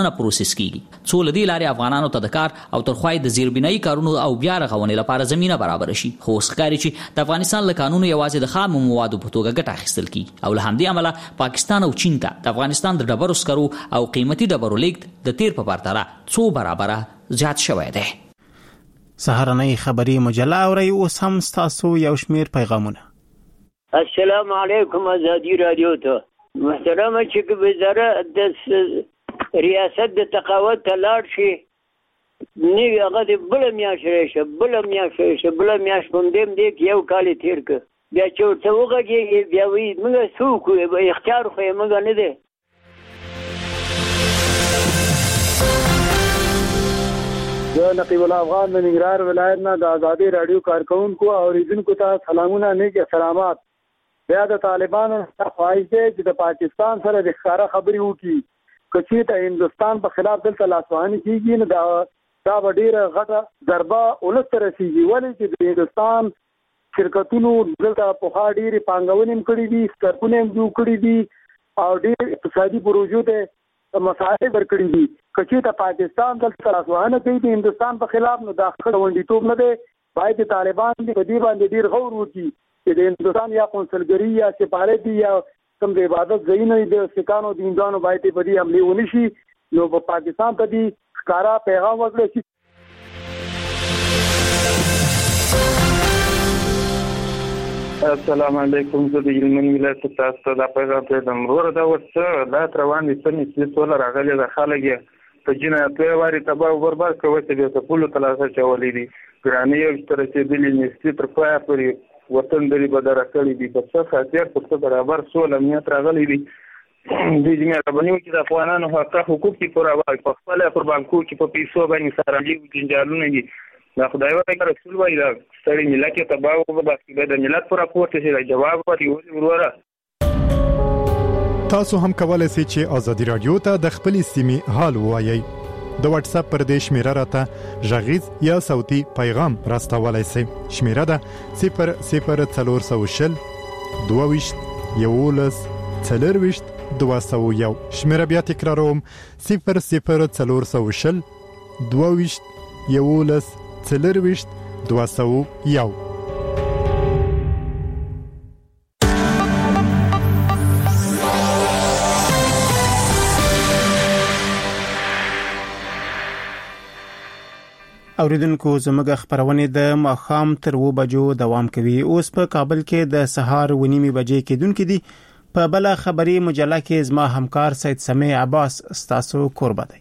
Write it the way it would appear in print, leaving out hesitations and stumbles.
پروسس کیږي څو لدی لارې افغانانو ته د کار او ترخوای د زیربنای کارونو او بیا رغونې لپاره زمينه برابر شي. خو ښکاري چې د افغانستان له قانونو یوازې د خام موادو په توګه ګټه اخیستل کی او له همدې عمله پاکستان او چین ته د افغانستان د ډبرو سکرو او قیمتي ډبرو لیږد د تیر په پرتله څو برابره زیات شوی دی. سهارنۍ خبری مجله اوري اوس هم تاسو یو شمیر پیغامونه. السلام علیکم ازادي رادیو ته محترمه چې وزارت د ریاست د تقاوت لاړ شي نیو هغه د بل میاش پم دیم دی یو کال تیر ک بیا چې ورته وګورئ بیا وی موږ څوک اختیار خو موږ نه دی. زه نقیب الله افغان د ننګرهار ولایت نه د ازادي رادیو کارکونکو او اوریدونکو ته سلامونه نیک سلامات. بیا د طالبانو خواهش دی چې د پاکستان سره د ښکارا خبرې وکړي کچې ته هندستان په خلاف دلته لاسوهنه کیږي نو دا ډیره غټه ضربه ولست رسیږي ولې چې د هندستان شرکتونو دلته په خا ډیره پانګونې کړې دي سترپونه جوړ کړې دي او ډیر اقتصادي پروژو ته مساعده ورکړي دي کچې ته پاکستان دلته لاسوهنه کوي د هندستان په خلاف نو دا خړوندیتوب نه دی باید طالبان دې په دې باندې ډیر غور وکړي چې د هندستان یا قونسلګری یا سفارت یا کوم د عبادت ځایونه د سکانو دیندانو باید په دې حمله ونشي نو په پاکستان ته دي ښکارا پیغام ورکړي چې السلام علیکم زه د یمن ولایت تاسو ته د پیغام ته مرور دا ورڅ دا روان دي چې ټول راغلي د خلک په جنایت واري تباہ او برباد کوي چې د پولو تلاسه چولې دي ګرانې یو تر چې د نيستي تر پای پورې وطن دلی بدره کړی دي په څه خاطر په برابر سول امنیت راغلی دي د جمعیت باندې چې د افغانانو حقوق کی پورا وايي په خپل پر بانکو کې په پیسو باندې سره دي جنجالونه دي دا خدای ورکړي رسول وایي دا ستړي ملت ته تباہ او برباد د ملت پر راپورته شي جواب ورکړي وروره. تاسو هم کولای شئ چې ازادي رادیو ته د خپل سیمې حال وایي. د واتس اپ پر دې شمیره راته ژغیز یا صوتي پیغام راستولای شئ. شمیره ده 00420 22 11 40 201. شمیره بیا تکراروم 00420 22 11 40 201. اوریدونکو زموږ خبرونه د ماخام تر 2 بجو دوام کوي. اوس په کابل کې د سهار 9:30 بجې کېدونکې دي. په بل خبري مجله کې زما همکار سید سمیع عباس ستاسو قربت.